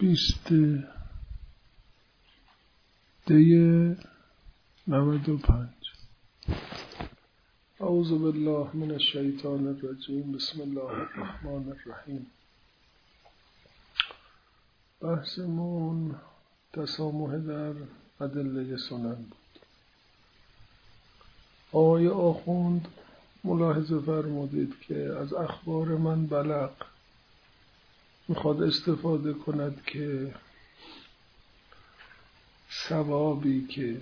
20 دی 95. اعوذ بالله من الشیطان الرجیم. بسم الله الرحمن الرحیم. بحثمون تسامح در ادله سنن بود. آقای آخوند ملاحظه فرمودید که از اخبار من بلغ میخواد استفاده کند که ثوابی که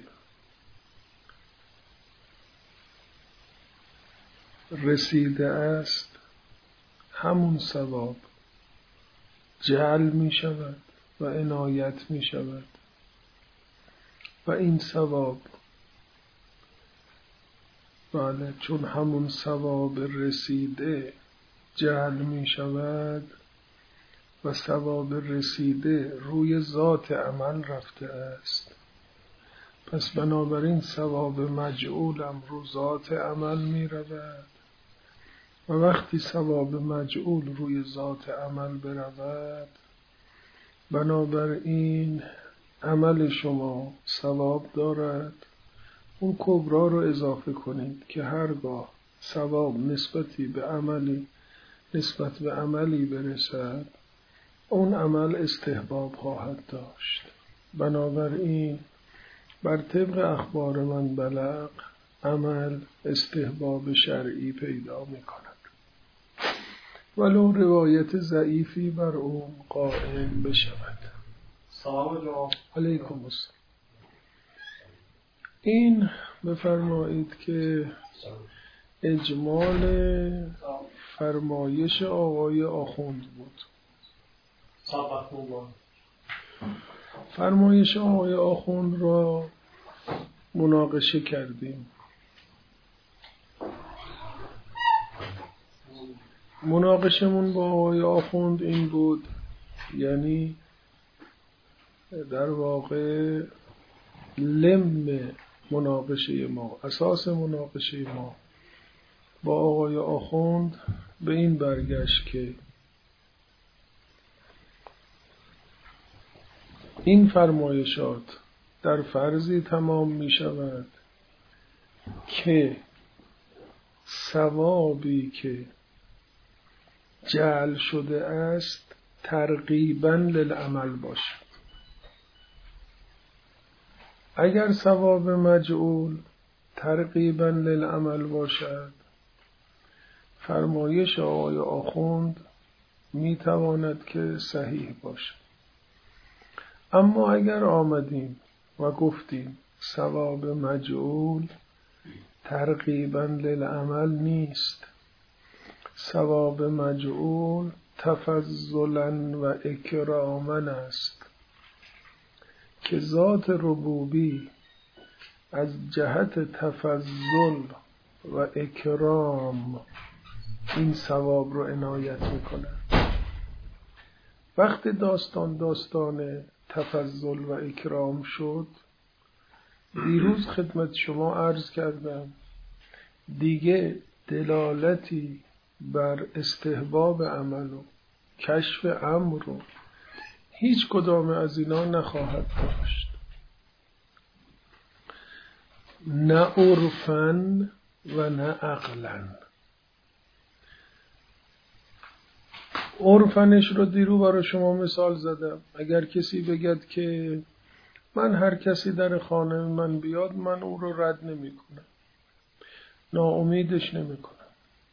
رسیده است همون ثواب جعل می شود و عنایت می شود و این ثواب بله چون همون ثواب رسیده جعل می شود و ثواب رسیده روی ذات عمل رفته است، پس بنابراین ثواب مجعولم رو ذات عمل می رود و وقتی ثواب مجعول روی ذات عمل برود بنابراین عمل شما ثواب دارد. اون کبرا رو اضافه کنید که هرگاه ثواب نسبت به عملی برسد اون عمل استحباب خواهد داشت. بنابراین بر طبق اخبار من بلغ عمل استحباب شرعی پیدا می کند ولو روایت ضعیفی بر اون قائم بشود. سلام جناب. علیکم السلام. این بفرمایید که اجمال فرمایش آقای آخوند بود. فرمایش آقای آخوند را مناقشه کردیم. مناقشمون با آقای آخوند این بود، یعنی در واقع لم مناقشه ما، اساس مناقشه ما با آقای آخوند به این برگشت که این فرمایشات در فرضی تمام می شود که ثوابی که جعل شده است ترغیباً للعمل باشد. اگر ثواب مجعول ترغیباً للعمل باشد فرمایش آقای آخوند می تواند که صحیح باشد. اما اگر آمدیم و گفتیم ثواب مجعول ترغیباً للعمل نیست، ثواب مجعول تفضلاً و اکراماً است که ذات ربوبی از جهت تفضل و اکرام این ثواب رو عنایت میکنه. وقتی داستان تفضل و اکرام شد، دیروز خدمت شما عرض کردم دیگه دلالتی بر استحباب عمل و کشف امر رو هیچ کدام از اینا نخواهد داشت، نه عرفاً و نه عقلاً. عرفنش رو دیرو برای شما مثال زدم. اگر کسی بگد که من هر کسی در خانه من بیاد من او رو رد نمی کنم، ناامیدش نمی کنم،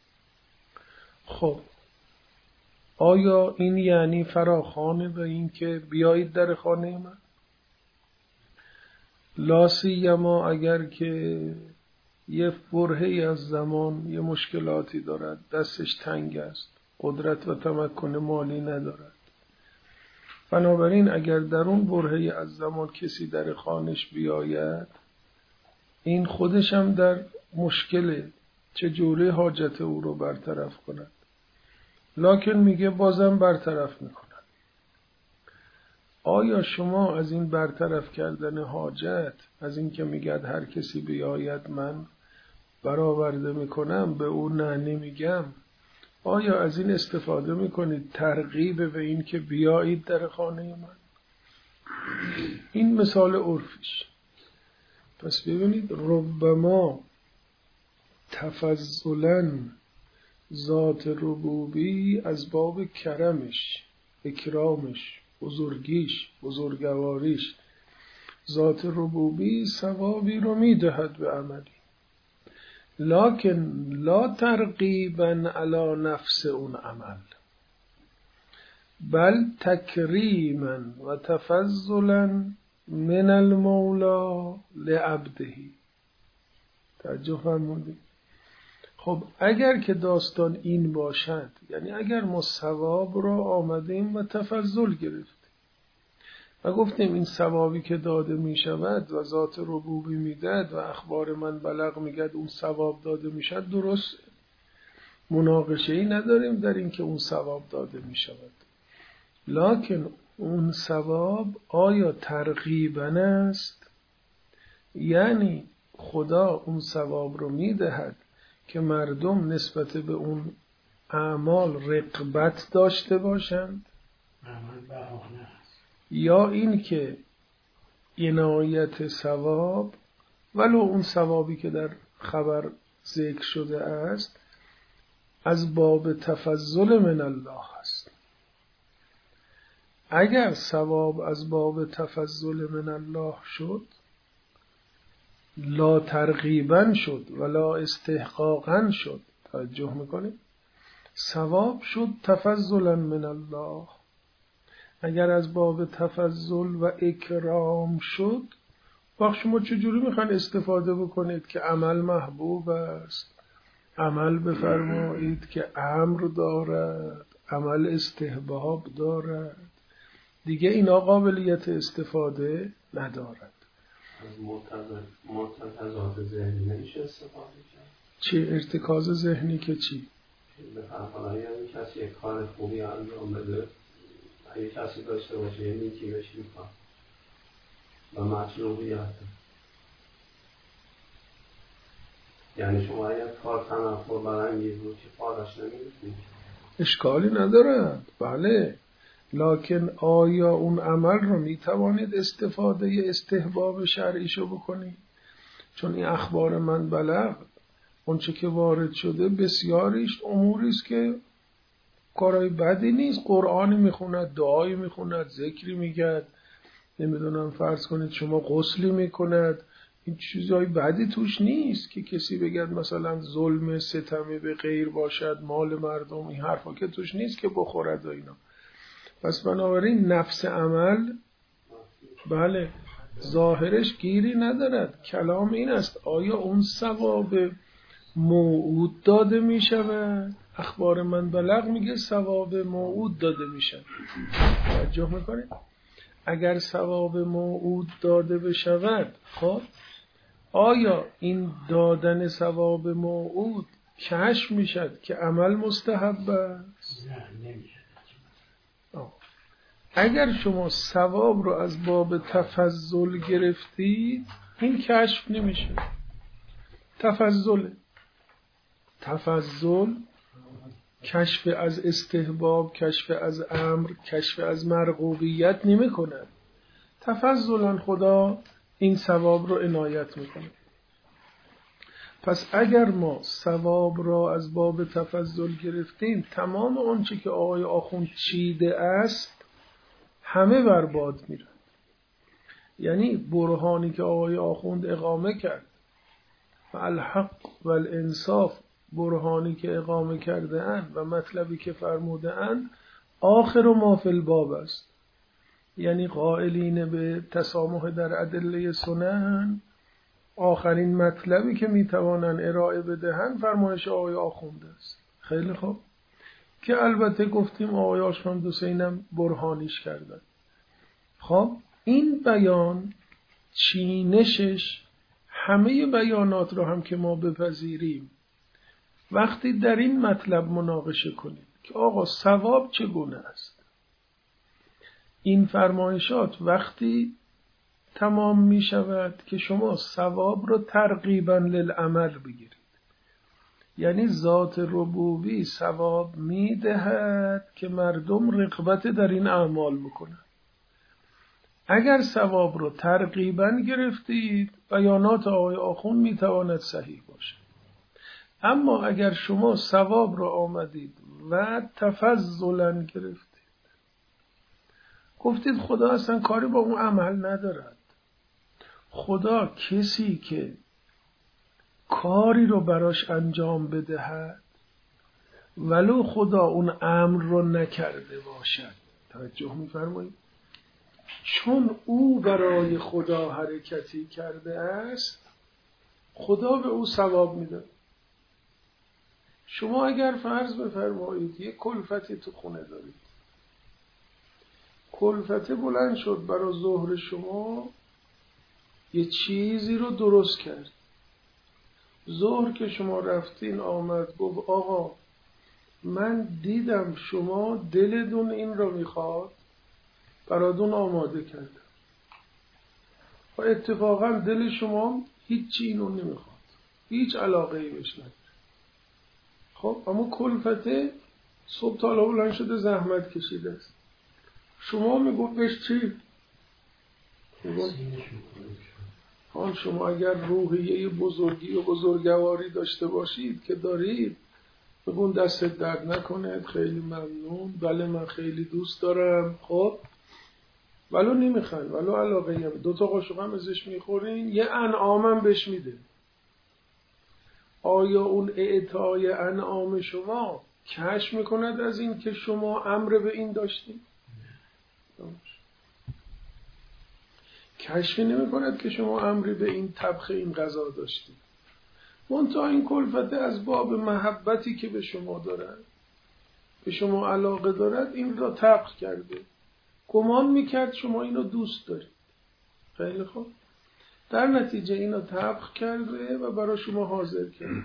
خب آیا این یعنی فراخوانه به این که بیایید در خانه من؟ لا سیما اگر که یه برهه‌ای از زمان یه مشکلاتی دارد، دستش تنگ است، قدرت و تمکن مالی ندارد. بنابراین اگر در اون برهه‌ای از زمان کسی در خانش بیاید این خودش هم در مشکله، چجوری حاجت او رو برطرف کند، لکن میگه بازم برطرف میکنن. آیا شما از این برطرف کردن حاجت، از این که میگد هر کسی بیاید من برآورده میکنم، به او نه نمیگم، آیا از این استفاده میکنید ترغیب به این که بیایید در خانه من؟ این مثال عرفیش. پس ببینید ربما تفضلا ذات ربوبی از باب کرمش، اکرامش، بزرگیش، بزرگواریش، ذات ربوبی ثوابی رو میدهد به عملی، لکن لا ترغیبا علی نفس اون عمل، بل تکریما و تفضلا من المولا لعبده. توجه فرمودید؟ خب اگر که داستان این باشد، یعنی اگر ما ثواب را آمدیم و تفضل گرفتیم و گفتیم این ثوابی که داده می شود و ذات ربوبی می دهد و اخبار من بلغ می گد اون ثواب داده می شود، درست مناقشه ای نداریم در این که اون ثواب داده می شود، لکن اون ثواب آیا ترغیباً است؟ یعنی خدا اون ثواب رو می دهد که مردم نسبت به اون اعمال رغبت داشته باشند، یا این که عنایت ثواب ولو اون ثوابی که در خبر ذکر شده است از باب تفضل من الله است. اگر ثواب از باب تفضل من الله شد، لا ترغیبا شد ولا استحقاقا شد، توجه میکنید؟ ثواب شد تفضلا من الله. اگر از باب تفضل و اکرام شد، وقت شما چجوری میخواین استفاده بکنید که عمل محبوب است، عمل بفرمایید که امر دارد، عمل استحباب دارد، دیگه اینا قابلیت استفاده ندارد. از مرتکزات ذهنی نمیشه استفاده کرد؟ چه ارتکاز ذهنی که چی؟ به فرقانایی هم کسی یک کار خوبی انجام بده، اگه کسی داشته باشه یه نیکی بهش میکنه و مطلوبیت، یعنی شما اگر کار تنفر برانگیز بود که پاداش نمیدید، اشکالی ندارد، بله، لکن آیا اون عمل رو میتوانید استفاده استحباب شرعیشو بکنید؟ چون این اخبار من بلغ، اونچه که وارد شده بسیاریش اموریست که کارهای بدی نیست. قرآنی میخوند، دعایی میخوند، ذکری میگد، نمیدونم فرض کنید شما غسلی میکند، این چیزهای بدی توش نیست که کسی بگد مثلا ظلم ستمی به غیر باشد، مال مردم، این حرفا که توش نیست که بخورد و اینا. پس بنابراین نفس عمل بله ظاهرش گیری ندارد. کلام این است آیا اون ثواب موعود داده می شود؟ اخبار من بلغ میگه ثواب موعود داده می شود. توجه میکنید؟ اگر ثواب موعود داده بشود، خب آیا این دادن ثواب موعود کشف می شد که عمل مستحب است؟ نه نمیشه. اگر شما ثواب رو از باب تفضل گرفتید، این کشف نمیشه. تفضل کشف از استحباب، کشف از امر، کشف از مرغوبیت نمی کند. تفضلا خدا این ثواب رو عنایت میکنه. پس اگر ما ثواب را از باب تفضل گرفتیم، تمام آنچه که آقای آخوند چیده است همه برباد میره. یعنی برهانی که آقای آخوند اقامه کرد و الحق و الانصاف، برهانی که اقامه کرده اند و مطلبی که فرموده اند آخر ما فی الباب است. یعنی قائلین به تسامح در ادله سنن، آخرین مطلبی که میتوانند ارائه بدهند فرمایش آقای آخوند است. خیلی خوب، که البته گفتیم آقای آخوند حسینم برهانیش کردن. خب این بیان چینشش همه بیانات رو هم که ما بپذیریم، وقتی در این مطلب مناقشه کنید که آقا ثواب چگونه است، این فرمایشات وقتی تمام می شود که شما ثواب رو ترغیبا للعمل بگیرید، یعنی ذات ربوبی ثواب میدهد که مردم رغبت در این اعمال بکنن. اگر ثواب رو ترغیباً گرفتید بیانات آقای آخوند میتواند صحیح باشه. اما اگر شما ثواب رو آمدید و تفضلاً گرفتید، گفتید خدا اصلا کاری با اون عمل ندارد، خدا کسی که کاری رو براش انجام بدهد ولو خدا اون امر رو نکرده باشد، توجه می‌فرمایید، چون او برای خدا حرکتی کرده است خدا به او ثواب میده. شما اگر فرض بفرمایید یک کلفتی تو خونه دارید، کلفته بلند شد برای ظهر شما یه چیزی رو درست کرد، ظهر که شما رفتین آمد گفت آقا من دیدم شما دلتون این رو میخواد براتون آماده کردم و اتفاقا دل شما هیچی اینو نمیخواد، هیچ علاقه ای بهش نداره. خب اما کلفته صبح تا حالا بلند شده زحمت کشیده است، شما میگوید بهش چی؟ حال شما اگر روحیه بزرگی و بزرگواری داشته باشید که دارید، بگون دستت درد نکنه، خیلی ممنون، بله من خیلی دوست دارم، خب ولو نمیخوان ولو علاقه هم 2 تا قاشق هم ازش میخورین، یه انعامم بهش میده. آیا اون اعطای انعام شما کشف میکند از این که شما امر به این داشتید؟ کشفی نمیکند که شما امری به این طبخ این غذا داشتید. منتها این کلفت از باب محبتی که به شما دارد، به شما علاقه دارد، این را طبخ کرده، گمان میکرد شما اینو دوست دارید. خیلی خوب، در نتیجه اینو طبخ کرده و برای شما حاضر کرده.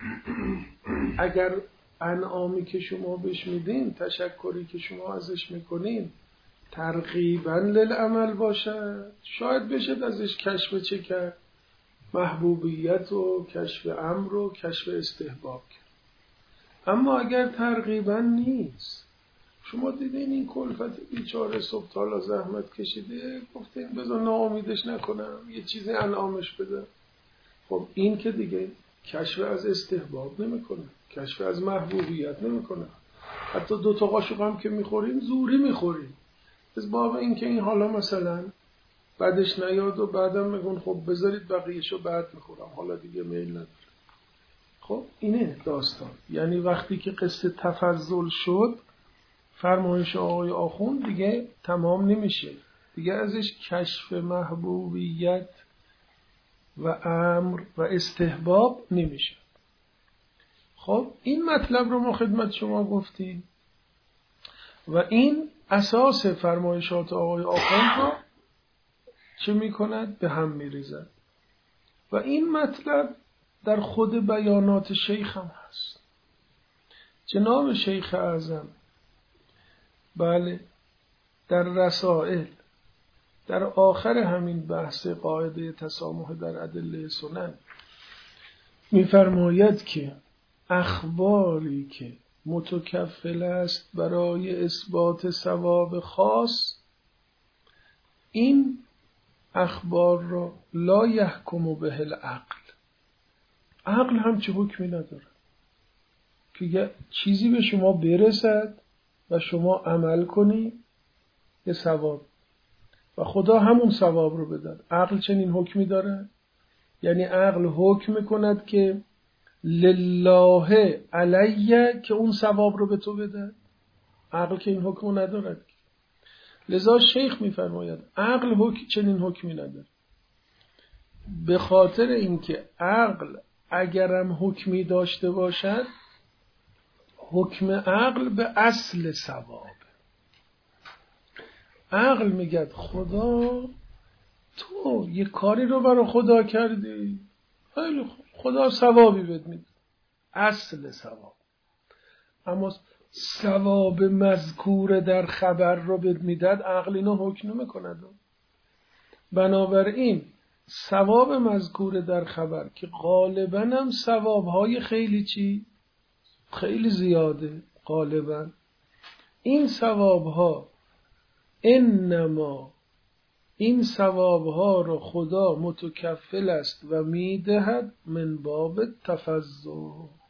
اگر انعامی که شما بهش میدین، تشکری که شما ازش میکنین ترغیباً للعمل باشد، شاید بشه ازش کشف چه کرد؟ محبوبیت و کشف امر و کشف استحباب کرد. اما اگر ترغیباً نیست، شما دیدین این کلفت بیچاره صبح تا حالا زحمت کشیده، گفتین بذار ناامیدش نکنم، یه چیزی انعامش بده، خب این که دیگه کشف از استحباب نمیکنه، کشف از محبوبیت نمیکنه. حتی 2 تا قاشق هم که میخورین زوری میخورین، از باب این که این حالا مثلا بعدش نیاد و بعدم میگن خب بذارید بقیهشو بعد میخورم، حالا دیگه میل نداره. خب اینه داستان. یعنی وقتی که قصه تفضل شد، فرمایش آقای آخوند دیگه تمام نمیشه، دیگه ازش کشف محبوبیت و امر و استحباب نمیشه. خب این مطلب رو ما خدمت شما گفتیم و این اساس فرمایشات آقای آخوند رو چه میکند؟ به هم میریزد. و این مطلب در خود بیانات شیخ هم هست. جناب شیخ اعظم بله در رسائل در آخر همین بحث قاعده تسامح در ادله سنن میفرماید که اخباری که متکفل است برای اثبات ثواب خاص، این اخبار را لا یحکم به العقل، عقل هم چه حکمی نداره که یه چیزی به شما برسد و شما عمل کنی یه ثواب و خدا همون ثواب رو بدن. عقل چنین حکمی داره؟ یعنی عقل حکم میکند که لله علیه که اون ثواب رو به تو بده؟ عقل که این حکم ندارد. لذا شیخ میفرماید عقل چنین حکمی نداره، به خاطر اینکه عقل اگرم حکمی داشته باشد، حکم عقل به اصل ثواب. عقل میگه خدا تو یه کاری رو برای خدا کردی، خیلی خوب، خدا ثوابی بهت میده، اصل ثواب. اما ثواب مذکور در خبر رو بهت میداد، عقل اینو حکم نمیکند. بنابراین ثواب مذکور در خبر که غالباً هم ثوابهای خیلی چی خیلی زیاده غالبا. این ثوابها انما این ثوابها رو خدا متکفل است و میدهد من باب تفضل.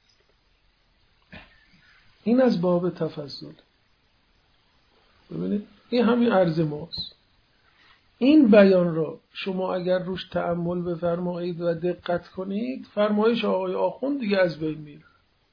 این از باب تفضل. ببینید این همین عرض ماست. این بیان را شما اگر روش تأمل بفرمایید و دقت کنید، فرمایش آقای آخوند دیگه از بین میره.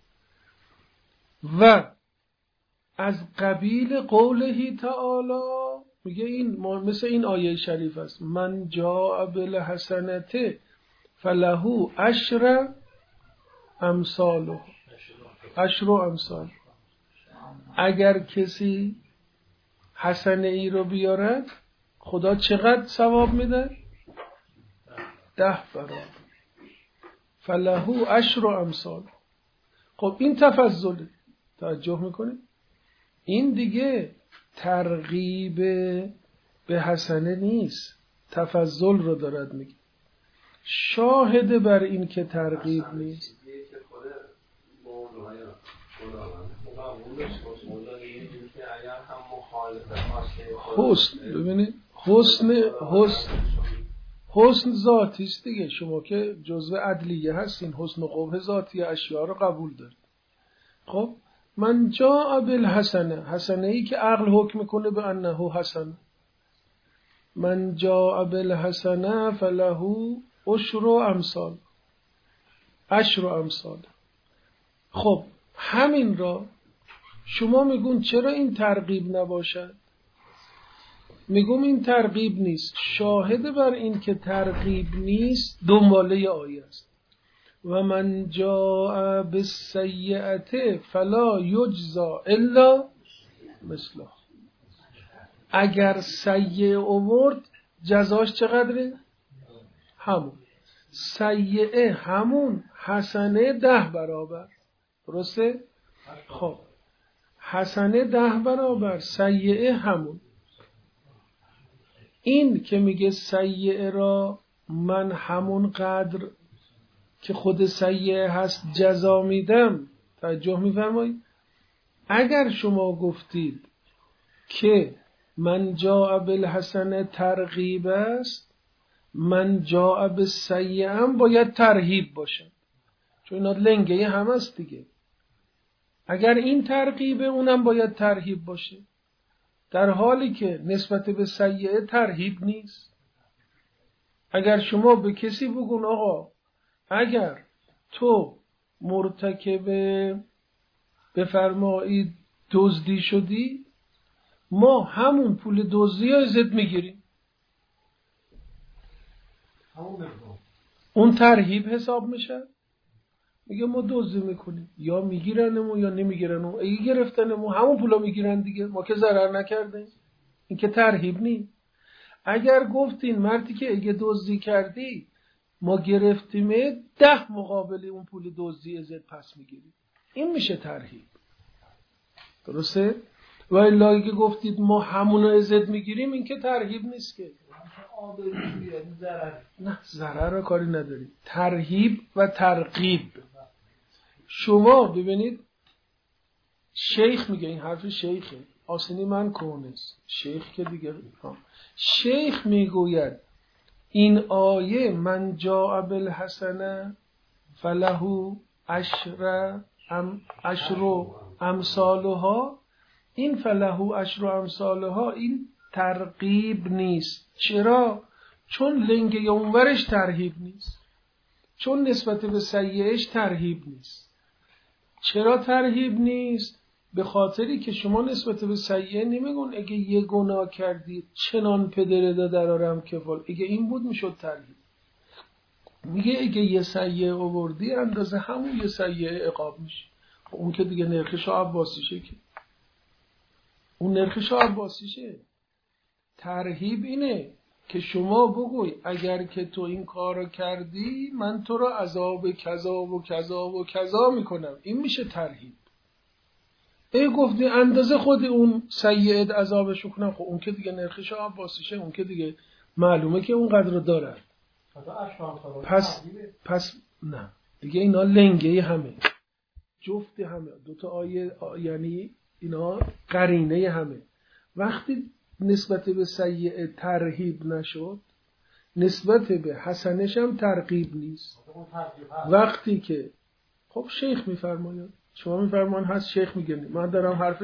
و از قبیل قوله تعالی میگه این مثل این آیه شریف است: من جاء بالحسنة فله عشر امثالها. عشر امثال. اگر کسی حسنه ای رو بیارد خدا چقدر ثواب میده؟ 10 برابر. فله عشر امثال. خب این تفضله. توجه میکنید؟ این دیگه ترغیب به حسنه نیست، تفضل رو دارد میگه. شاهد بر این که ترغیب نیست. حسن، ببینید حسن ذاتی است دیگه. شما که جزء عدلیه هستین، حسن و قبح ذاتی اشیاء رو قبول دارید. خب من جاء بالحسنه، حسنه ای که عقل حکم کنه به انه حسن. من جاء بالحسنه فله عشر امثال. عشر امثال. خب همین را شما میگون چرا این ترغیب نباشد؟ میگم این ترغیب نیست. شاهد بر این که ترغیب نیست دنباله آیه است: و من جاء بالسیئة فلا یجزا الا مثلها. اگر سیئه آورد جزاش چقدره؟ همون. سیئه همون، حسنه 10 برابر. درسته؟ خب حسنه 10 برابر، سیئه همون. این که میگه سیئه را من همون قدر که خود سیئه هست جزا میدم، توجه میفرمایید؟ اگر شما گفتید که من جاء بالحسنه ترغیب است، من جاء بالسیئه هم باید ترهیب باشه، چون اینا لنگه هم است دیگه. اگر این ترغیبه اونم باید ترهیب باشه، در حالی که نسبت به سیئه ترهیب نیست. اگر شما به کسی بگون آقا اگر تو مرتکب بفرمایید دزدی شدی، ما همون پول دزدی ها ازت میگیریم، اون ترهیب حساب میشه. میگه ما دزدی میکنیم، یا میگیرنمون یا نمیگیرنمون. اگه گرفتنمون همون پولا میگیرن دیگه، ما که ضرر نکردیم. این که ترهیب نیست. اگر گفتین مردی که اگه دزدی کردی ما گرفتیم 10 مقابل اون پول دزدی ازت پس میگیریم، این میشه ترهیب. درسته؟ و الا اگه گفتید ما همونو ازت میگیریم، این که ترهیب نیست که. نه ضرر رو کاری نداریم. ترهیب و ترغیب. شما ببینید شیخ میگه، این حرف شیخه، آسینی من کونست شیخ که دیگه شیخ میگوید این آیه من جاء بالحسنه فله عشر امثالها، این فله عشر امثالها این ترغیب نیست. چرا؟ چون لنگه اونورش ترهیب نیست، چون نسبت به سیئهش ترهیب نیست. چرا ترهیب نیست؟ به خاطری که شما نسبت به سیئه نمیگون اگه یه گناه کردی چنان پدره دا درارم کفال، اگه این بود میشد ترهیب. میگه اگه یه سیئه آوردی اندازه همون یه سیئه عقاب میشه. اون که دیگه نرخش عباسیشه، که اون نرخش عباسیشه. ترهیب اینه که شما بگوی اگر که تو این کارو کردی من تو را عذاب کذا و کذا و کذا میکنم، این میشه ترهیب. ای گفتی اندازه خود اون سیئه عذابش کنم، خب اون که دیگه نرخش عباسیشه، اون که دیگه معلومه که اون قدر داره. پس نه دیگه اینا لنگه همه. جفت همه، دوتا آیه یعنی اینا قرینه همه. وقتی نسبت به سیئه ترهیب نشد، نسبت به حسنش هم ترغیب نیست. وقتی که خب شیخ میفرماید، شما میفرمان هست، شیخ میگه من دارم حرف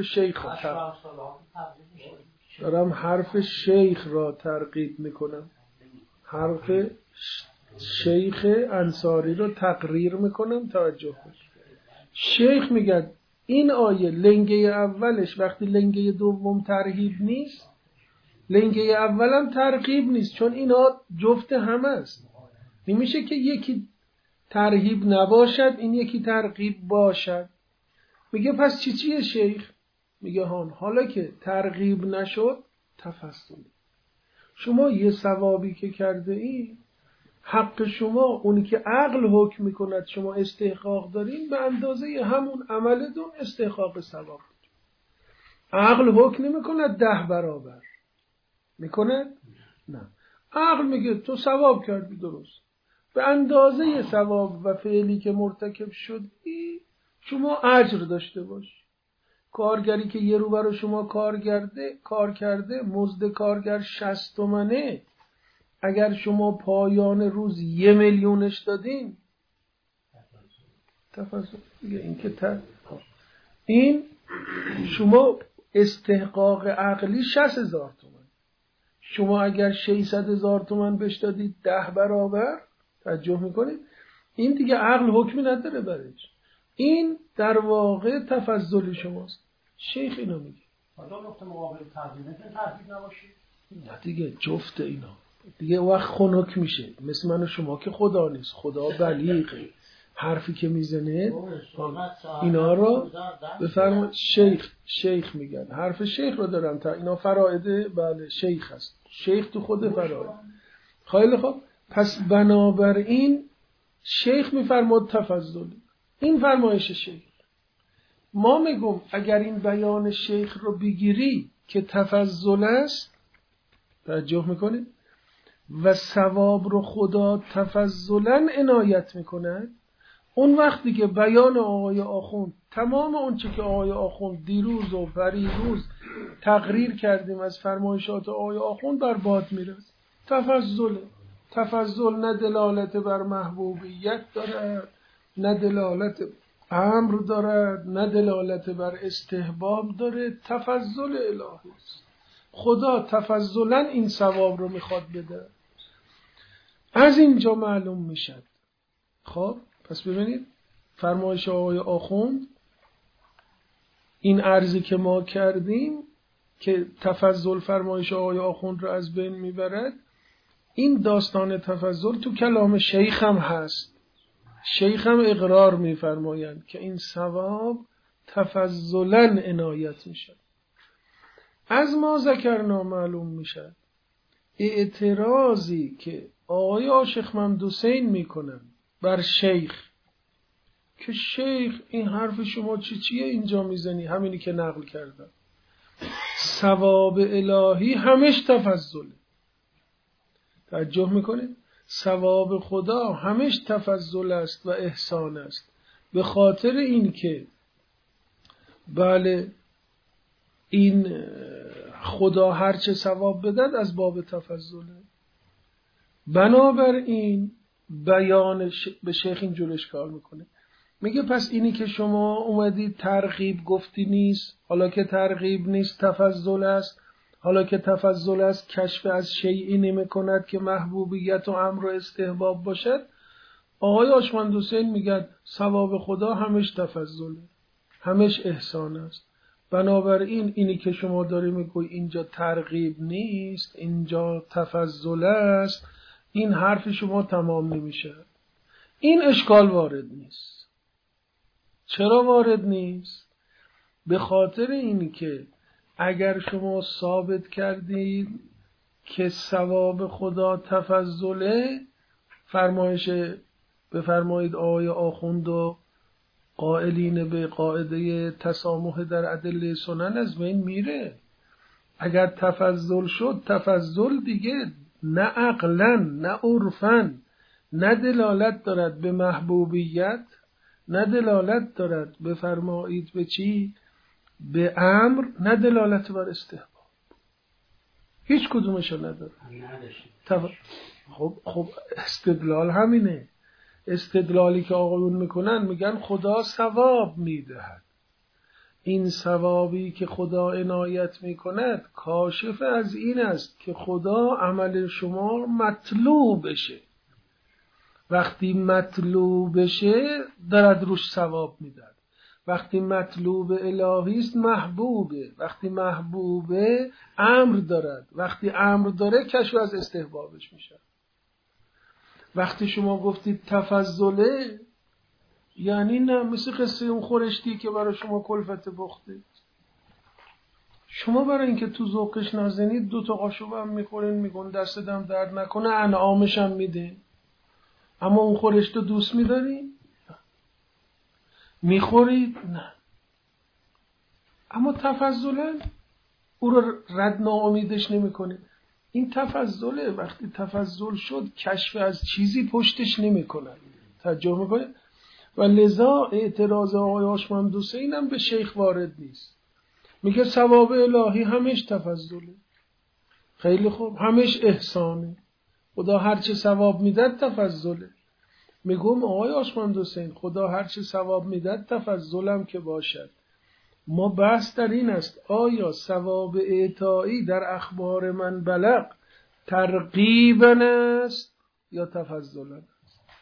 شیخ را ترغیب میکنم، حرف شیخ انصاری رو تقریر میکنم. توجه کنید، شیخ میگه این آیه لنگه اولش وقتی لنگه دوم ترهیب نیست، لنگه اولم ترغیب نیست، چون اینا جفت همه است. نمیشه که یکی ترهیب نباشد این یکی ترغیب باشد. میگه پس چیه شیخ؟ میگه حالا که ترغیب نشد تفصل. شما یه ثوابی که کرده ای، حق شما اونی که عقل حکم میکند شما استحقاق دارین، به اندازه همون عملتون استحقاق ثواب. عقل حکم نمیکند 10 برابر میکند، نه، عقل میگه تو ثواب کردی درست، به اندازه ثواب و فعلی که مرتکب شدی شما اجر داشته باش. کارگری که یه رو برای شما کار کرده مزد کارگر 60 تومنه، اگر شما پایان روز 1 میلیونش دادین تفضل دیگه. این که این شما استحقاق عقلی 60,000 تومان، شما اگر 600,000 تومان بهش دادید 10 برابر. توجه میکنید این دیگه عقل حکمی نداره برش، این در واقع تفضل شماست. شیخ اینو میگه حالا نقطه مقابل ترتیب نباشه، نه دیگه جفت اینا دیگه وقت خنک میشه. مثل من و شما که خدا نیست، خدا بلیغه، حرفی که میزنه اینا رو بفرمایید. شیخ میگن، حرف شیخ رو دارم تا اینا فرائده، بله شیخ هست، شیخ تو خود فرائد. خیلی خوب، پس بنابراین شیخ میفرماد تفضل، این فرمایش شیخ. ما میگم اگر این بیان شیخ رو بگیری که تفضل است، توجه میکنید، و ثواب رو خدا تفضلا عنایت میکند، اون وقتی که بیان آقای آخوند تمام اون چی که آقای آخوند دیروز و پریروز تقریر کردیم از فرمایشات آقای آخوند برباد میره. تفضل نه دلالت بر محبوبیت دارد، نه دلالت امر دارد، نه دلالت بر استحباب داره، تفضل الهی است. خدا تفضلا این ثواب رو میخواد بده. از اینجا معلوم میشد. خب پس ببینید فرمایش آقای آخوند، این عرضی که ما کردیم که تفضل فرمایش آقای آخوند رو از بین میبرد، این داستان تفضل تو کلام شیخ هم هست. شیخ هم اقرار میفرمایند که این ثواب تفضلا عنایت میشد. از ما ذکرنا معلوم میشد اعتراضی که آقای عاشق ممدوح حسین میکنن بر شیخ که شیخ این حرف شما چیه اینجا میزنی، همینی که نقل کردم، ثواب الهی همش تفضله. توجه میکنید ثواب خدا همش تفضل است و احسان است، به خاطر این که بله این خدا هرچه ثواب بدد از باب تفضله. بنابراین بیان به شیخ این جلوش کار میکنه، میگه پس اینی که شما اومدید ترغیب گفتی نیست، حالا که ترغیب نیست تفضل است، حالا که تفضل است کشف از شیئی نمی کند که محبوبیت و امر و استحباب باشد. آقای عاشق ممدوح حسین میگن ثواب خدا همش تفضله، همش احسان است. بنابراین اینی که شما داری میگوی اینجا ترغیب نیست اینجا تفضل است، این حرف شما تمام نمیشه. این اشکال وارد نیست. چرا وارد نیست؟ به خاطر این که اگر شما ثابت کردید که ثواب خدا تفضله، فرمایش بفرمایید آقای آخوند و قائلین به قاعده تسامح در ادله سنن از بین میره. اگر تفضل شد، تفضل دیگه نه عقلا نه عرفا نه دلالت دارد به محبوبیت نه دلالت دارد بفرمایید به چی؟ به امر، نه دلالت بر استحباب. هیچ کدومشو نداره. خب استدلال همینه. استدلالی که آقایون میکنن میگن خدا ثواب میدهد. این ثوابی که خدا عنایت میکند کاشف از این است که خدا عمل شما مطلوب بشه. وقتی مطلوب بشه دارد روش ثواب میدهد. وقتی مطلوب الهی است محبوبه. وقتی محبوبه امر دارد. وقتی امر داره کشف از استحبابش میشه. وقتی شما گفتید تفضله یعنی نه، مثل قصه اون خورشتی که برای شما کلفت بخته. شما برای اینکه تو ذوقش نزنید 2 تا قاشق هم میخورین، میگن دست دم درد نکنه، انعامش هم میده. اما اون خورشت رو دوست میدارین؟ میخورید؟ نه. اما تفضلا او رو رد ناامیدش نمیکنید. این تفضله. وقتی تفضل شد کشف از چیزی پشتش نمیکنن. توجه میکنید؟ و لذا اعتراض آقای هاشمند حسین هم به شیخ وارد نیست. میگه ثواب الهی همش تفضله. خیلی خوب، همش احسانه. خدا هرچه ثواب میداد تفضله. میگم آقای هاشمند حسین خدا هرچه ثواب میداد تفضلم که باشد. ما بحث در این است آیا ثواب اعطایی در اخبار من بلغ ترغیبا است یا تفضلا است؟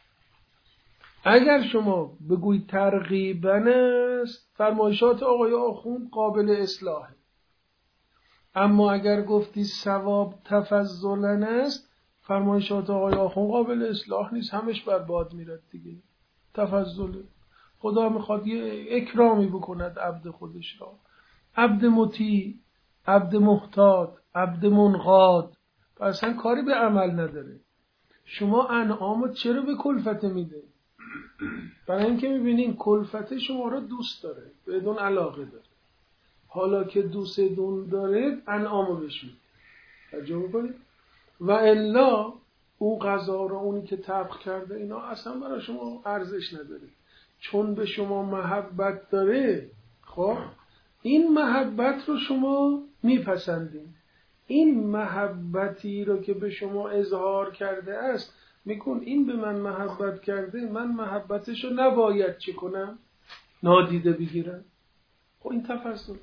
اگر شما بگویید ترغیبا است فرمایشات آقای آخوند قابل اصلاحه. اما اگر گفتی ثواب تفضلا است فرمایشات آقای آخوند قابل اصلاح نیست، همش برباد میرد دیگه. تفضله. خدا میخواد یه اکرامی بکند عبد خودش را. عبد مطیع، عبد محتاط، عبد منقاد، اصلا کاری به عمل نداره. شما انعامو چرا به کلفت میده؟ برای اینکه میبینین کلفت شما را دوست داره، بدون علاقه داره. حالا که دوست دون داره انعامو بهش میده. توجه کنید. و الا او غذا را اونی که طبخ کرده اینا اصلا برای شما ارزش نداره. چون به شما محبت داره، خب این محبت رو شما میپسندین. این محبتی رو که به شما اظهار کرده است میگن این به من محبت کرده، من محبتش رو نباید چه کنم؟ نادیده بگیرم. خب این تفضل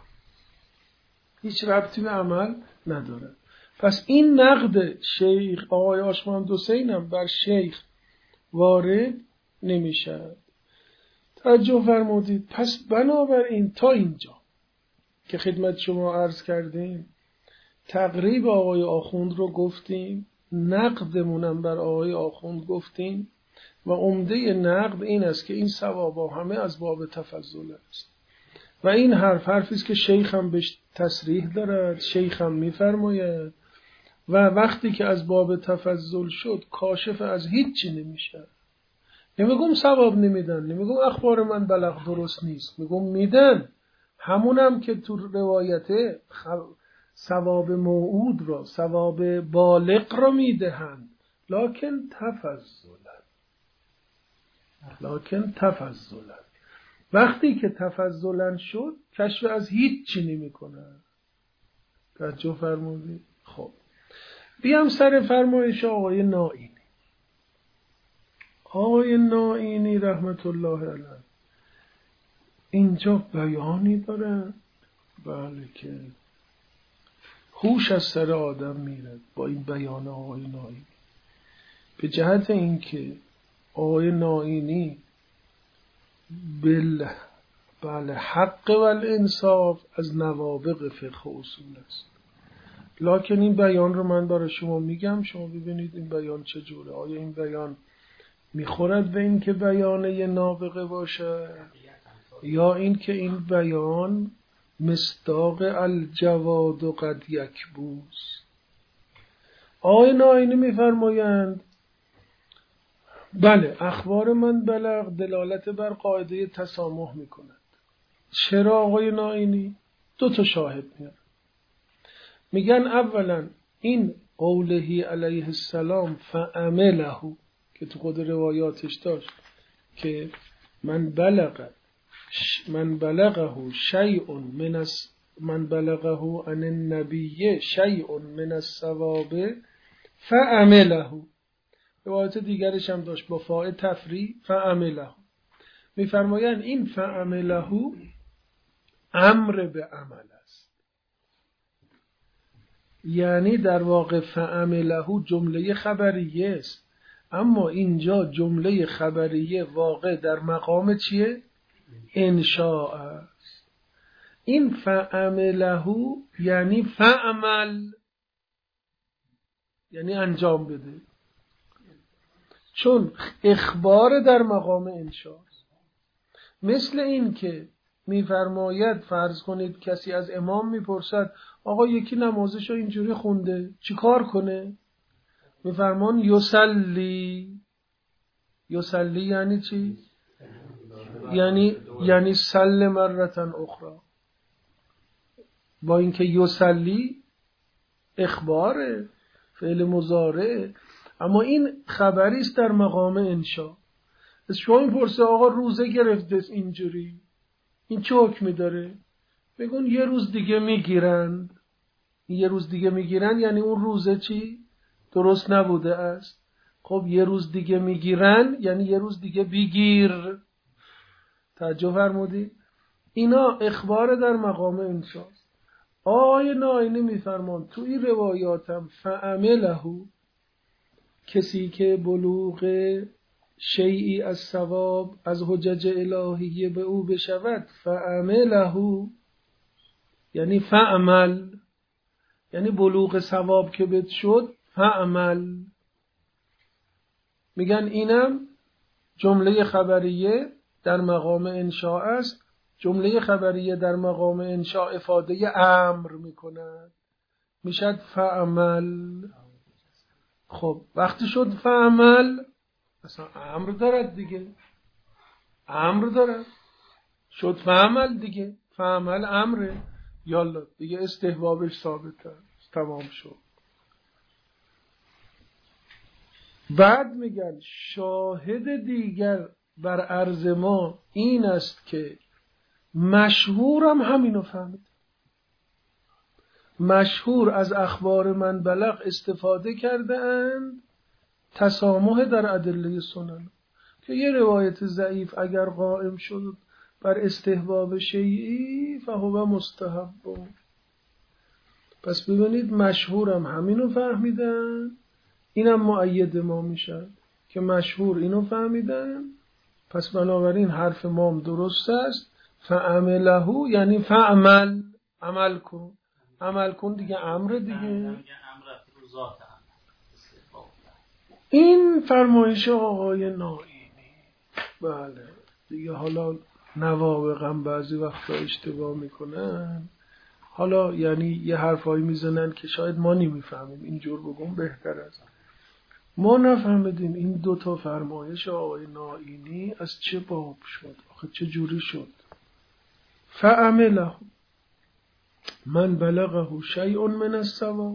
هیچ ربطی به عمل نداره. پس این نقد شیخ آقای هاشمند حسین هم بر شیخ وارد نمیشه. توجه فرمودید. پس بنابراین تا اینجا که خدمت شما عرض کردیم تقریب آقای آخوند رو گفتیم، نقدمونم بر آقای آخوند گفتیم و عمده نقد این است که این ثوابا همه از باب تفضل است و این حرفی است که شیخ هم بهش تصریح دارد، شیخ هم میفرماید و وقتی که از باب تفضل شد کاشف از هیچی نمیشه. نمیگم ثواب نمیدن، نمیگم اخبار من بلغ درست نیست، میگم میدن. همونم که تو روایته ثواب موعود را، ثواب بالغ را میدهند، لکن تفضلن. وقتی که تفضلن شد کشف از هیچ چی نمی کنن. توجه فرمودید؟ خب بیام سر فرمایش آقای نائینی. آقای نائینی رحمت الله علیه اینجا بیانی داره، بله، که هوش از سر آدم میرد با این بیان آقای نائینی، به جهت اینکه آقای نائینی بله حق و الانصاف از نوابغ فقه اصول است. لکن این بیان رو من برای شما میگم، شما ببینید این بیان چجوره. آیا این بیان میخورد به این که بیان یه نابغه باشه یا این که این بیان مصداق الجواد و قد یکبوس؟ آقای نائینی میفرمایند بله اخبار من بلغ دلالت بر قاعده تسامح میکند. چرا آقای نائینی؟ 2 شاهد میارن. میگن اولا این قوله علیه السلام فعمله که تو خود روایاتش داشت که من بلغه شیء من بلغه عن النبی شیء من الثواب فعمله. روایت دیگرش هم داشت با فاء تفریع فعمله. میفرمایند این فعمله امر به عمل است، یعنی در واقع فعمله جمله خبریه است، اما اینجا جمله خبریه واقع در مقام چیه؟ انشاء است. این فعمله یعنی فعمل، یعنی انجام بده، چون اخبار در مقام انشاء است. مثل این که میفرماید فرض کنید کسی از امام میپرسد آقا یکی نمازشو اینجوری خونده چی کار کنه؟ میفرمان یصلی. یصلی یعنی چی؟ یعنی سل مرتن اخرى. با اینکه یصلی اخباره، فعل مضارع، اما این خبری است در مقام انشاء. از شما میپرسه آقا روزه گرفته اینجوری، این چه حکمی داره؟ بگون یه روز دیگه میگیرند. یه روز دیگه میگیرند یعنی اون روزه چی؟ درست نبوده است. خب یه روز دیگه میگیرن یعنی یه روز دیگه بگیر. توجه فرمودی؟ اینا اخبار در مقام انشاء. آقای نائینی میفرمان تو این روایاتم فعمله، کسی که بلوغ شیئی از ثواب از حجج الهیه به او بشود، فعمله یعنی فعمل، یعنی بلوغ ثواب که بهت شد فعمل. میگن اینم جمله خبریه در مقام انشاء است. جمله خبریه در مقام انشاء افاده امر میکند، میشد فعمل. خب وقتی شد فعمل اصلا امر دارد دیگه، امر دارد، شد فعمل دیگه، فعمل امره، یالا دیگه استحبابش ثابته، تمام شد. بعد میگن شاهد دیگر بر عرض ما این است که مشهورم همینو فهمید. مشهور از اخبار من بلغ استفاده کرده اند تسامح در ادله سنن، که یه روایت ضعیف اگر قائم شد بر استحباب شیعی فهو مستحب. پس ببینید مشهورم همینو فهمیدن، اینم مؤید ما میشه که مشهور اینو فهمیدن، پس بنابراین حرف ما هم درست است. فعمله یعنی فعمل، عمل کن، عمل کن دیگه، امر دیگه. این فرمایش آقای نائینی. بله دیگه، حالا نوابغم بعضی وقتا اشتباه میکنن، حالا یعنی یه حرفایی میزنن که شاید ما نمیفهمیم، اینجور بگم بهتر است. ما نفهمیدیم این دوتا فرمایش آقای نائینی از چه باب شد، آخه چه جوری شد. فعمله من بلغه شیء من الثواب،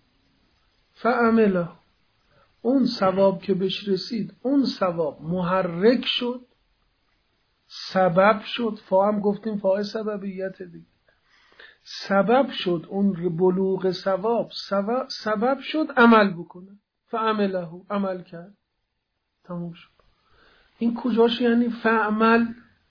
فعمله اون ثواب که بهش رسید، اون ثواب محرک شد، سبب شد. هم گفتیم فاعل سببیت دیگه، سبب شد اون بلوغ ثواب، سبب شد عمل بکنه. فعمله عمل کرد، تموم شد. این کجاش یعنی فعمل؟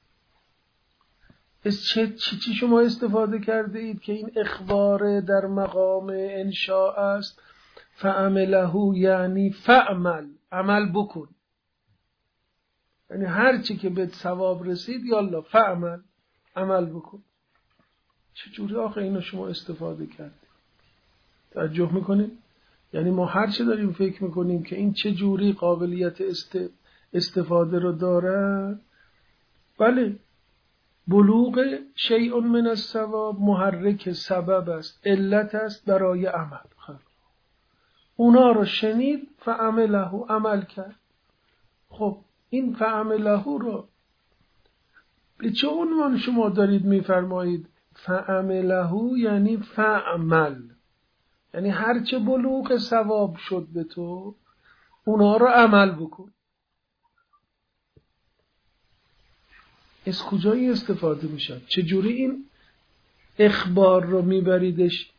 از چی شما استفاده کرده اید که این اخبار در مقام انشاء است؟ فعمله یعنی فعمل، عمل بکن، یعنی هر چی که به ثواب رسید یالا فعمل، عمل بکن. چجوری آخه اینو شما استفاده کردید؟ توجه میکنید؟ یعنی ما هر چی داریم فکر میکنیم که این چجوری قابلیت استفاده رو داره. بله، بلوغ شیء من الثواب محرک سبب است، علت است برای عمل. اونا رو شنید، فعمله عمل کرد. خب این فعمله رو به چه عنوان شما دارید میفرمایید؟ فعمله یعنی فعمل، یعنی هرچه بلوغ ثواب شد به تو اونا رو عمل بکن. از کجایی استفاده میشن؟ چجوری این اخبار رو میبریدش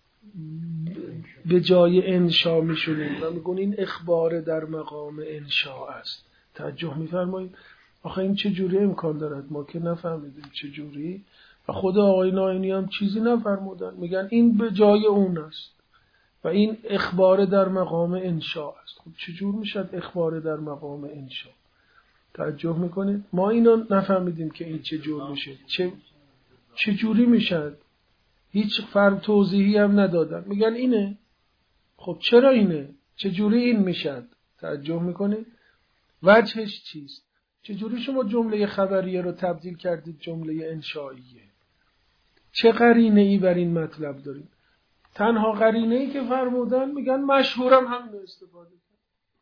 به جای انشا میشونیم و میگون این اخبار در مقام انشا است. توجه میفرمایید؟ آخه این چجوری امکان دارد؟ ما که نفهمیدیم چجوری، و خود آقای ناینی هم چیزی نفرمودن، میگن این به جای اون است و این اخبار در مقام انشا است. خب چجور میشد اخبار در مقام انشا؟ توجه میکنید؟ ما اینو نفهمیدیم که این چجور میشه، چجوری میشد؟ هیچ فرم توضیحی هم ندادن، میگن اینه. خب چرا اینه؟ چجوری این میشد؟ توجه میکنید؟ وجهش چیست؟ چجوری شما جمله خبریه رو تبدیل کردید جمله انشائیه؟ چه قرینه ای بر این مطلب دارید؟ تنها قرینه ای که فرمودن میگن مشهورم همین استفاده کرد.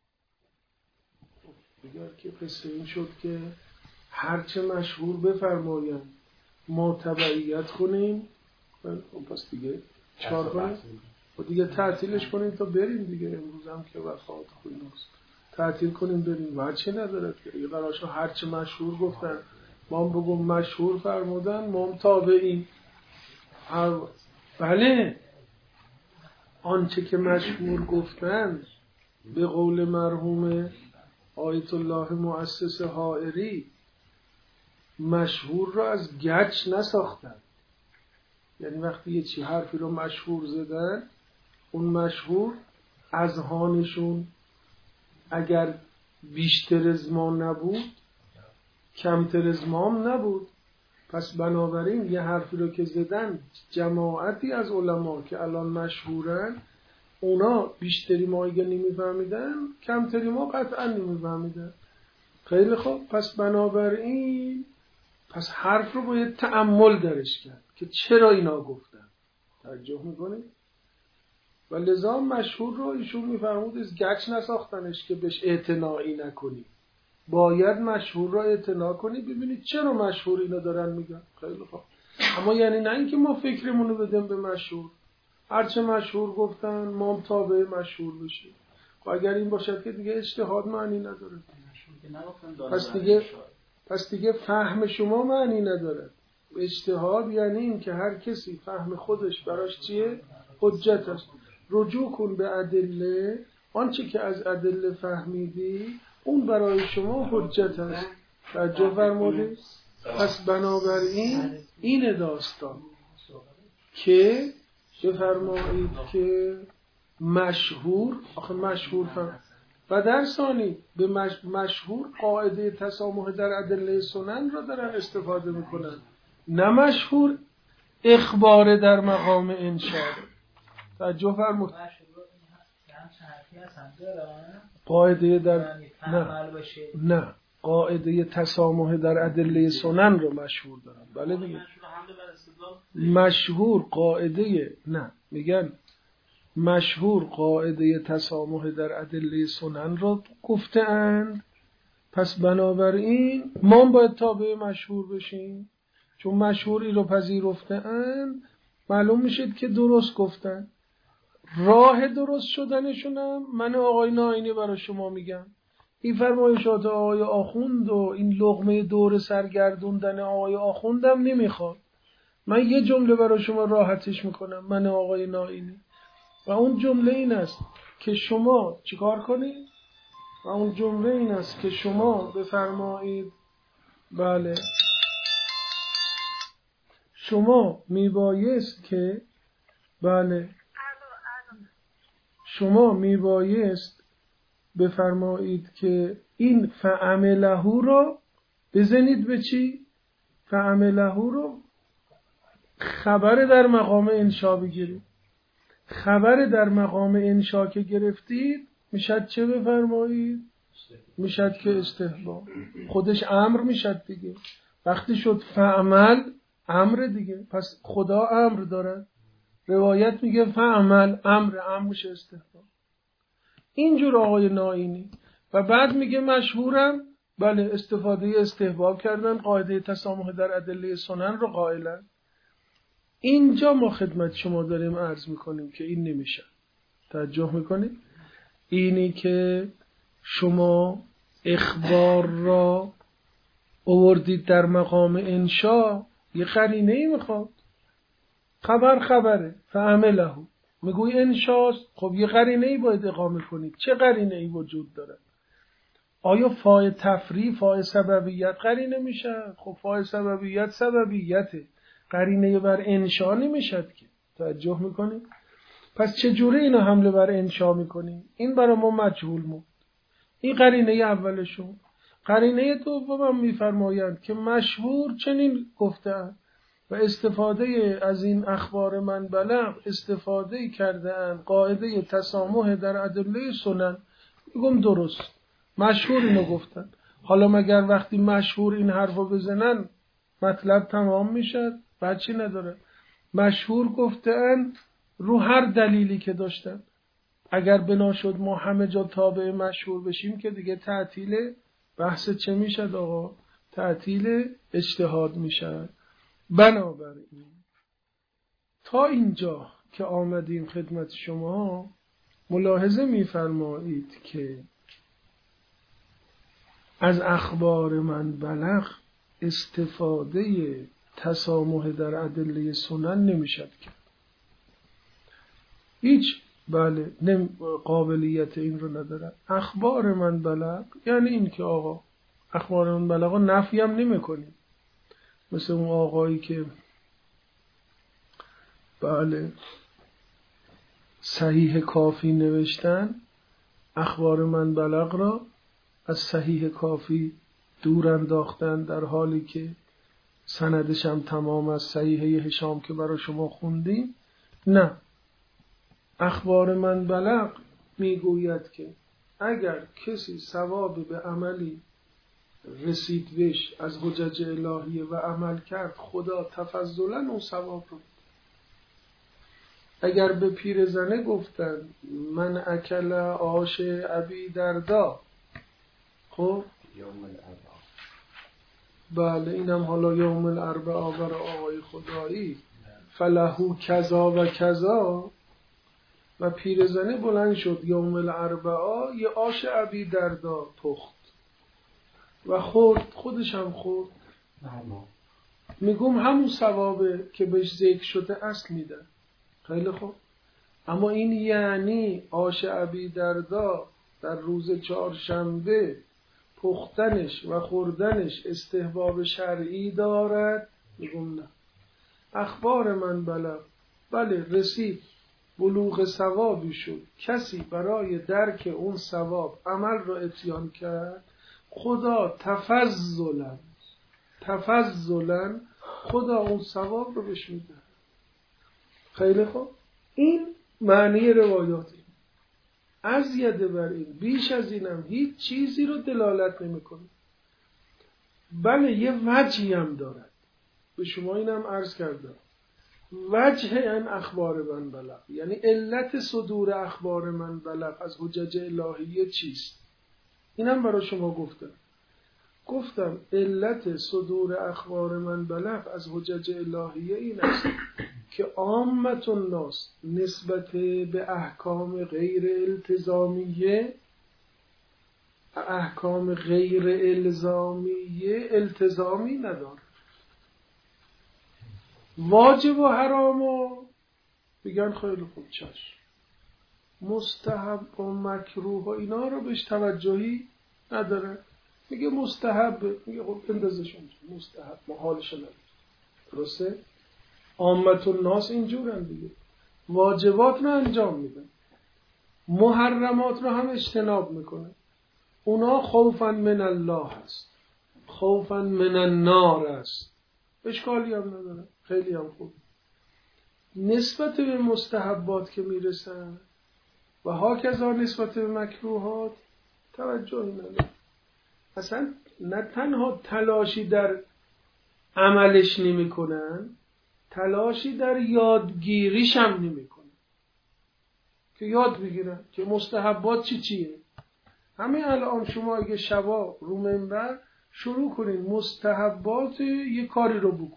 دیگر که قصه این شد که هرچه مشهور بفرماین ما تبعیت کنیم. پس دیگه چهار کنیم و دیگه تعطیلش کنیم تا بریم دیگه. امروز هم که وفات خویناست تعطیل کنیم بریم. وچه ندارد که یه براشا هرچه مشهور گفتن ما هم بگم مشهور فرمودن ما هم تابعیم. بله آنچه که مشهور گفتن به قول مرحوم آیت الله مؤسس حائری مشهور را از گچ نساختن. یعنی وقتی یه چی حرفی رو مشهور زدن، اون مشهور اذهانشون اگر بیشتر از ما نبود کمتر از ما هم نبود. پس بنابراین یه حرفی رو که زدن جماعتی از علما که الان مشهورن، اونا بیشتری ما اگه نمیفهمیدن کمتری ما قطعا نمیفهمیدن. خیلی خوب، پس بنابراین پس حرف رو باید تأمل درش کرد که چرا اینا گفتن. توجه میکنید؟ و لذا مشهور رو ایشون میفرمود از گچ نساختنش که بهش اعتنایی نکنی. باید مشهور را اعتنا کنی ببینید چرا مشهور اینا دارن میگن. خیلی خوب، اما یعنی نه اینکه ما فکرمون رو بدیم به مشهور، هرچه مشهور گفتن ما هم تابع مشهور بشیم. و اگر این باشد که دیگه اجتهاد معنی نداره. پس دیگه فهم شما معنی نداره. اجتهاد یعنی این که هر کسی فهم خودش براش چیه؟ حجت است. رجوع کن به ادله، آنچه که از ادله فهمیدی اون برای شما حجت است. توجه فرمودید؟ پس بنابراین این داستان که بفرمایید که مشهور، آخه مشهور فهم و در ثانی به مشهور قاعده تسامح در ادله سنن را دارن استفاده میکنن، نه مشهور اخبار در مقام انشاء. توجه فرمود؟ قاعده در نه قاعده تسامح در ادله سنن رو مشهور دارن. بله دیگه مشهور قاعده نه میگن مشهور قاعده تسامح در ادله سنن را گفته اند. پس بنابراین ما باید تابع مشهور بشیم، چون مشهوری رو پذیرفته اند. معلوم میشد که درست گفتن. راه درست شدنشونم من آقای ناینی برای شما میگم. این فرمایشات آقای آخوند و این لقمه دور سرگردوندن آقای آخوندم نمیخواد. من یه جمله برای شما راحتش میکنم من آقای ناینی، و اون جمله این است که شما چیکار کنید؟ و اون جمله این است که شما بفرمایید بله شما میبایست که بله شما میبایست بفرمایید که این فعمله رو بزنید به چی؟ فعمله رو خبر در مقام انشا بگیرید. خبر در مقام انشا که گرفتید میشد چه بفرمایید؟ میشد که استحباب خودش امر میشد دیگه. وقتی شد فعمل امر دیگه، پس خدا امر دارد. روایت میگه فعمل امر میشه استحباب. اینجور آقای ناینی. و بعد میگه مشهورم بله استفاده استحباب کردن، قاعده تسامح در ادله سنن رو قائلن. اینجا ما خدمت شما داریم عرض میکنیم که این نمیشه. توجه میکنید؟ اینی که شما اخبار را آوردید در مقام انشا، یه قرینه‌ای میخواد. خبره فعمله، میگوی انشاست، خب یه قرینه‌ای باید اقامه کنید. چه قرینه‌ای وجود داره؟ آیا فاعل تفریع، فاعل سببیت قرینه میشه؟ خب فاعل سببیت سببیته، قرینه بر انشا نمیشد که. توجه میکنید؟ پس چجوری اینو حمله بر انشا میکنیم؟ این برای ما مجهول بود. این قرینه اولشون. قرینه دوم میفرمایند که مشهور چنین گفتند و استفاده از این اخبار من بلغ استفاده کردن قاعده تسامح در ادله سنن. میگم درست، مشهور اینو گفتن. حالا مگر وقتی مشهور این حرفو بزنن مطلب تمام میشد؟ بچی نداره. مشهور گفتن رو هر دلیلی که داشتن. اگر بنا شد ما همه جا تابع مشهور بشیم که دیگه تعطیل بحث چه میشد آقا؟ تعطیل اجتهاد میشد. بنابراین تا اینجا که آمدیم خدمت شما ملاحظه میفرمایید که از اخبار من بلغ استفاده تسامح در ادله سنن نمیشد کرد. هیچ قابلیت این رو نداره. اخبار من بلغ یعنی این که آقا اخبار من بلغ نفی هم نمی کنیم. مثل اون آقایی که صحیح کافی نوشتن، اخبار من بلغ را از صحیح کافی دور انداختن، در حالی که سندش هم تمام از صحیحه هشام که برای شما خوندیم. نه، اخبار من بلغ میگوید که اگر کسی ثواب به عملی رسید بهش از حجج الهیه و عمل کرد، خدا تفضلا اون ثواب رو. اگر به پیرزنه گفتن من اکل آش ابی دردا، خب یوم الاربعاء، بله اینم حالا یوم الاربعاء برای آقای خدایی، فلهو کذا و کذا، و پیرزنه بلند شد یوم الاربعاء یه آش ابی دردا پخت و خورد، خودش هم خورد، میگم همون ثوابه که بهش ذکر شده اصل میدن. خیلی خوب، اما این یعنی آش ابی دردا در روز چهارشنبه پختنش و خوردنش استحباب شرعی دارد؟ میگم نه. اخبار من بله رسید، بلوغ ثوابی شد، کسی برای درک اون ثواب عمل را اتیان کرد، خدا تفضلا خدا اون ثواب رو بهش میده. خیلی خوب، این معنی روایاتی. ازیده بر این، بیش از اینم هیچ چیزی رو دلالت نمیکنه. بله یه وجهی هم دارد، به شما اینم عرض کردم. وجه این اخبار من بلغ یعنی علت صدور اخبار من بلغ از حجج الهیه چیست؟ اینم برای شما گفتم علت صدور اخبار من بلغ از حجج الهیه این است که عامت الناس نسبت به احکام غیر التزامیه، احکام غیر الزامیه التزامی نداره. واجب و حرام و بگن خیلی خوب چشم، مستحب و مکروه و اینا رو بهش توجهی نداره. میگه مستحب، میگه خب اندازش اونجا مستحب، محالش نداره. درسته؟ عامت الناس اینجورن دیگه، واجبات رو انجام میدن، محرمات رو هم اجتناب میکنن. اونا خوفا من الله هست، خوفا من النار هست، اشکالی هم نداره، خیلی هم خوب. نسبت به مستحبات که میرسن و هاکذا نسبت به مکروهات توجهی نداره. اصلا نه تنها تلاشی در عملش نمی کنن، تلاشی در یادگیریش هم نمی کنن که یاد بگیرن که مستحبات چیه. همین الان شما اگه شبا رو منبر شروع کنید مستحبات یه کاری رو بکن،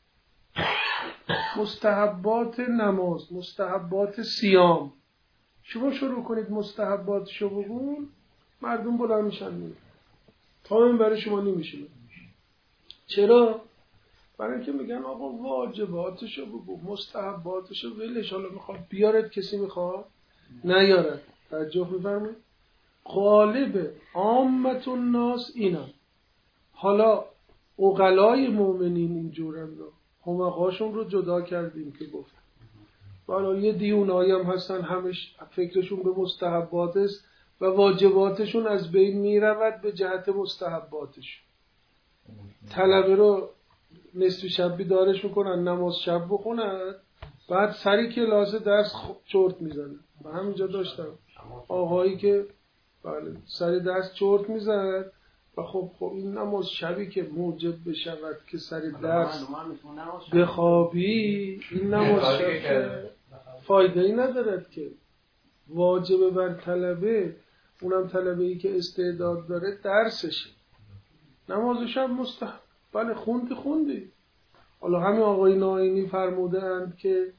مستحبات نماز، مستحبات صیام، شما شروع کنید مستحباتشو بگون، مردم بلند میشن میرن تا منبر شما نمیشه. چرا؟ برای اینکه میگن آقا واجباتشو بگو، مستحباتشو ولش، حالا میخواد بیارد کسی میخواد نیارد. توجه میفرمایید؟ غالب عامت الناس اینا. حالا عقلای مؤمنین اینجورن، حمقاشون رو جدا کردیم که گفت حالا یه دیونایی هم هستن همش فکرشون به مستحبات است و واجباتشون از بین میرود به جهت مستحباتش. طلبه رو نصف شب بیدارش میکنن نماز شب بخونن، بعد سری کلاس درس چرت میزنن. و همینجا داشتم آقایی که بله سری درس چرت میزنن و خب این نماز شبی که موجب بشود که سری درس بخوابی، این نماز شب که فایده ای ندارد که. واجب بر طلبه، اونم طلبه ای که استعداد داره، درسشه. نماز شب مستحب، بله خوندی. حالا همین آقای ناینی فرمودند که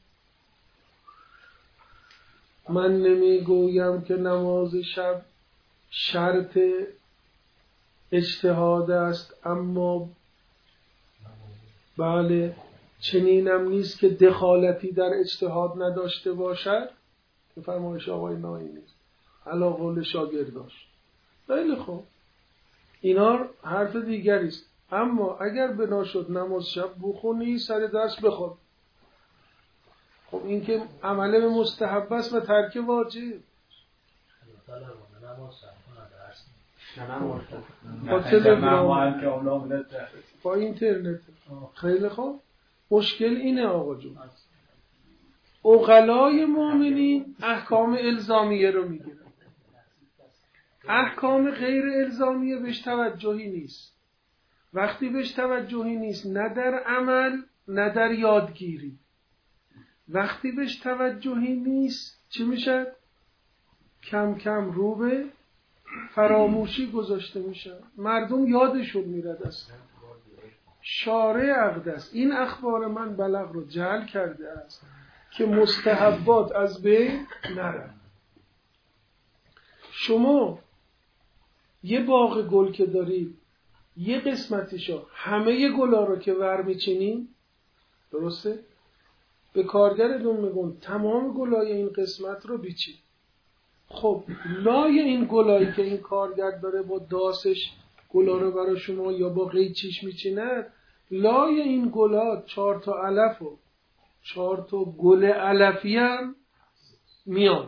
من نمیگویم که نماز شب شرط اجتهاد است، اما بله چنینم نیست که دخالتی در اجتهاد نداشته باشد، که فرمایش آقای ناینی است علی قول شاگرداش. خیلی خوب، اینا حرف دیگری است. اما اگر بنا شد نماز شب بخونی سر درس بخون، خب این که عمله به مستحب است و ترک واجب. با اینترنت. خیلی خوب، مشکل اینه آقا جون، عقلای مؤمنین احکام الزامیه رو میگیرن، احکام غیر الزامیه بهش توجهی نیست. وقتی بهش توجهی نیست، نه در عمل نه در یادگیری، وقتی بهش توجهی نیست چی میشه؟ کم کم رو به فراموشی گذاشته میشه، مردم یادشون میرد. اصلا شارع اقدس این اخبار من بلغ رو جعل کرده است که مستحبات از بین نرن. شما یه باغ گل که دارید، یه قسمتشو همه گلا رو که ور میچینین، درسته؟ به کارگرتون میگن تمام گلای این قسمت رو بیچین. خب لای این گلایی که این کارگر داره با داسش گلا رو برای شما یا با قیچیش میچینه، لای این گلا 4 تا علف و 4 تا گل علفی هم میاد،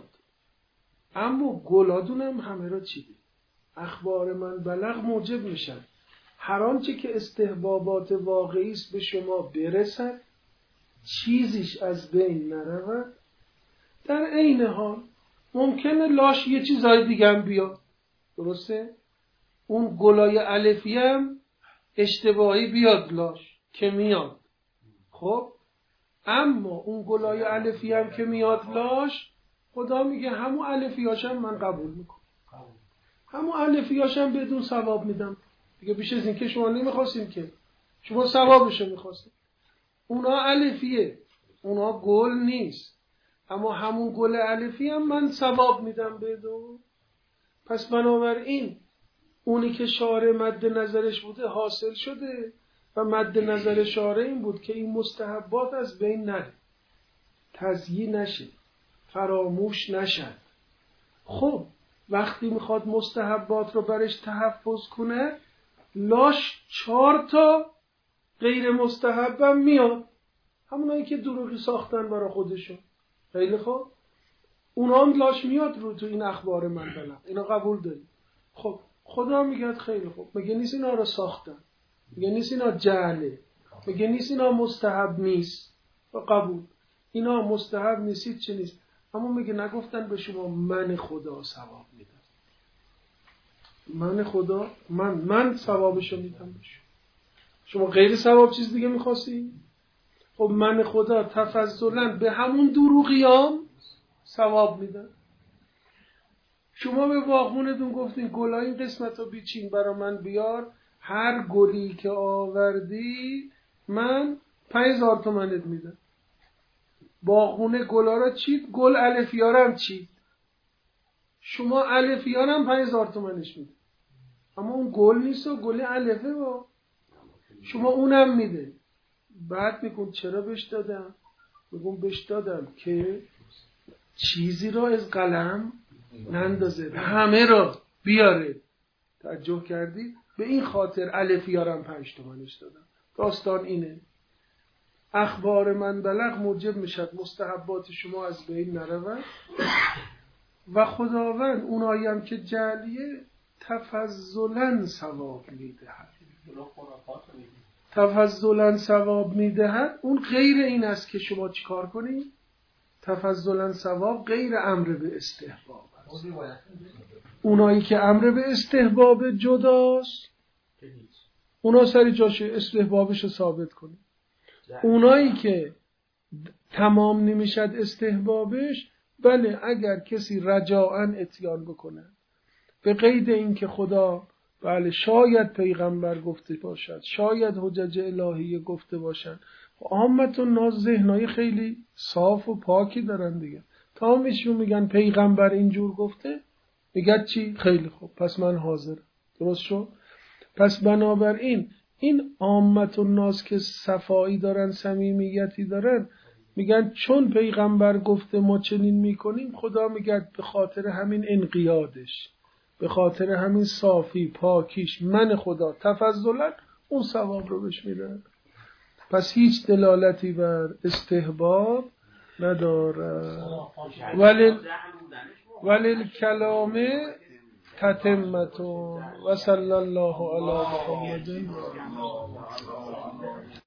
اما گلادون هم همه را چیده. اخبار من بلغ موجب میشن هر آنچه که استحبابات واقعی است به شما برسد، چیزیش از بین نرود. در عین حال ممکنه لاش یه چیزای دیگه هم بیاد، درسته؟ اون گلای الفی هم اشتباهی بیاد لاش که میاد. خب اما اون گلای الفی هم که میاد لاش، خدا میگه همون الفیاشم من قبول میکنم، همون الفیاشم بدون ثواب میدم دیگه. بیش از این که شما نمیخواستیم، که شما ثوابشو میخواستیم. اونا الفیه، اونا گل نیست، اما همون گل الفی هم من ثواب میدم بدون. پس بنابراین اونی که شارع مد نظرش بوده حاصل شده و مد نظر شارع این بود که این مستحبات از بین نره، تضییع نشه، فراموش نشد. خب وقتی میخواد مستحبات رو برش تحفظ کنه، لاش 4 تا غیر مستحبم میاد، همونایی که دروغی ساختن برای خودشون. خیلی خوب، اونا هم لاش میاد رو تو این اخبار من بلغ، اینا قبول داریم. خب خدا میگه خیلی خوب، مگه نیست اینا رو ساختن، مگه نیست اینا جهله، مگه نیست اینا مستحب نیست، و قبول. اینا مستحب نیست چه نیست، اما میگه نگفتن به شما من خدا ثواب میدم، من خدا من ثوابشو میدم به شما غیر ثواب چیز دیگه میخواستی؟ خب من خدا تفضلا به همون دروغیام ثواب میدم. شما به باغبونتون گفتین گلای این قسمت رو بیچین برا من بیار، هر گلی که آوردی من 5000 تومنت میدم. باغبونه گلا را چید، گل الفیارم چید، شما الفیارم 5000 تومنش میده، اما اون گل نیست و گل الفه با. شما اونم میده. بعد میگم چرا بهش دادم؟ میگم بهش دادم که چیزی را از قلم نندازه، همه را بیاره. توجه کردی؟ به این خاطر الفیارم 5 تومنش دادم. داستان اینه. اخبار من بلغ موجب میشد مستحبات شما از بین نرود و خداوند اونایی هم که جعلیه تفضلا ثواب میدهد. تفضلا ثواب میدهد اون غیر این است که شما چیکار کنید؟ تفضلا ثواب غیر امر به استحباب است. اونایی که امر به استحباب جداست اونا سری جاش استحبابش رو ثابت کنید. اونایی که تمام نمیشد استحبابش، بله اگر کسی رجاءً اتیان بکنه به قید این که خدا بله شاید پیغمبر گفته باشد، شاید حجج الهیه گفته باشد، عامت الناس ذهنای خیلی صاف و پاکی دارن دیگه. تا میشون میگن پیغمبر اینجور گفته، میگن چی؟ خیلی خوب پس من حاضرم. درست شد؟ پس بنابراین این عامت الناس که صفایی دارن، صمیمیتی دارن، میگن چون پیغمبر گفته ما چنین میکنیم، خدا میگه به خاطر همین انقیادش، به خاطر همین صافی پاکیش، من خدا تفضلا اون ثواب رو بهش میده. پس هیچ دلالتی بر استحباب نداره. ولی کلامه تتمتون و صلی الله علی محمد.